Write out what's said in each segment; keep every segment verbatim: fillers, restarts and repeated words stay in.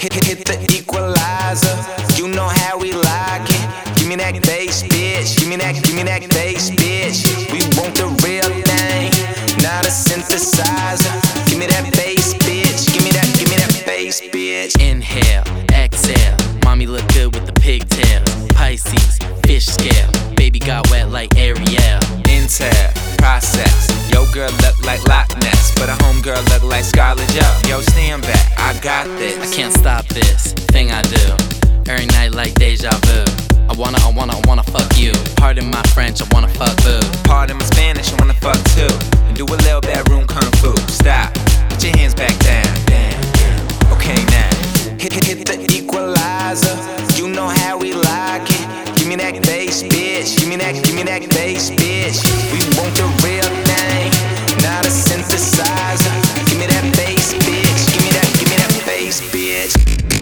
Hit, hit, hit the equalizer, you know how we like it. Give me that bass, bitch. Give me that, give me that bass, bitch. We want the real thing, not a synthesizer. Give me that bass, bitch. Give me that, give me that bass, bitch. Inhale, exhale. Mommy look good with the pigtails. Pisces, fish scale. Baby got wet like Ariel. Intel, process. Yo girl look like Loch Ness, but a homegirl look like Scarlett Joe. Yo, stand back, I got this. I can't stop this thing I do. Every night like deja vu. I wanna, I wanna, I wanna fuck you. Pardon my French, I wanna fuck boo. Pardon my Spanish, I wanna fuck too. And do a little bedroom kung fu. Stop, put your hands back down. Damn. Okay now. Hit, hit, hit the equalizer, you know how we like it. Give me that bass, bitch. Give me that, give me that bass, bitch. We want the real thing, not a synthesizer. Give me that bass, bitch. Give me that, give me that bass, bitch.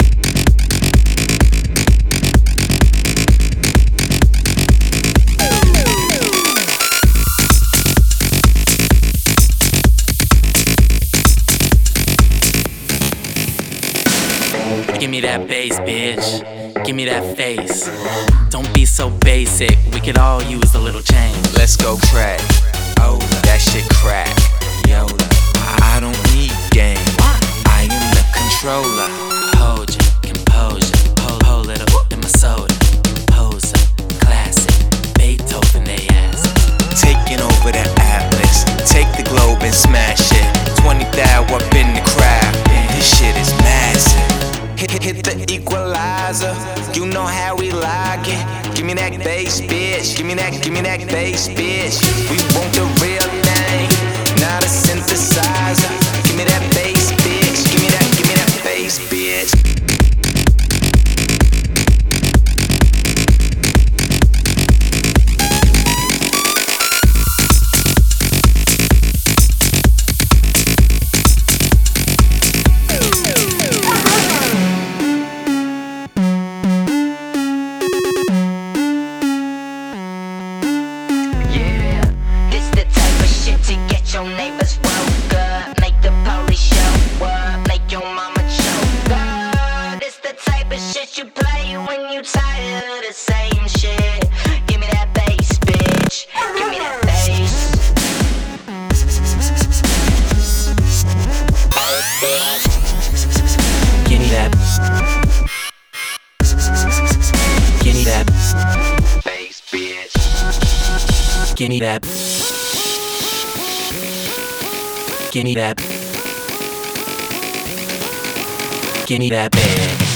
Give me that bass, bitch. Give me that face. Don't be so basic. We could all use a little change. Let's go crack. Oh, that shit crack. Yola, I don't need game. I am the controller. Hold ya, composure. Hold, hold it up in my soda. Pose up, classic. Beethoven, they ass. Taking over the atlas. Take the globe and smash it. twenty thou up in the crowd. This shit is massive. Hit, hit, hit the equalizer, you know how we like it. Give me that bass, bitch. Give me that, give me that bass, bitch. We want the real thing, not a synthesizer. Give me that bass, bitch. Give me that, give me that bass, bitch. Your neighbors woke up, make the police show up, make your mama choke up. It's the type of shit you play when you tired of the same shit. Give me that bass, bitch. Give me that bass. Give me that. Give me that Bass, bitch. Give me that. Give me that. Give me that bag.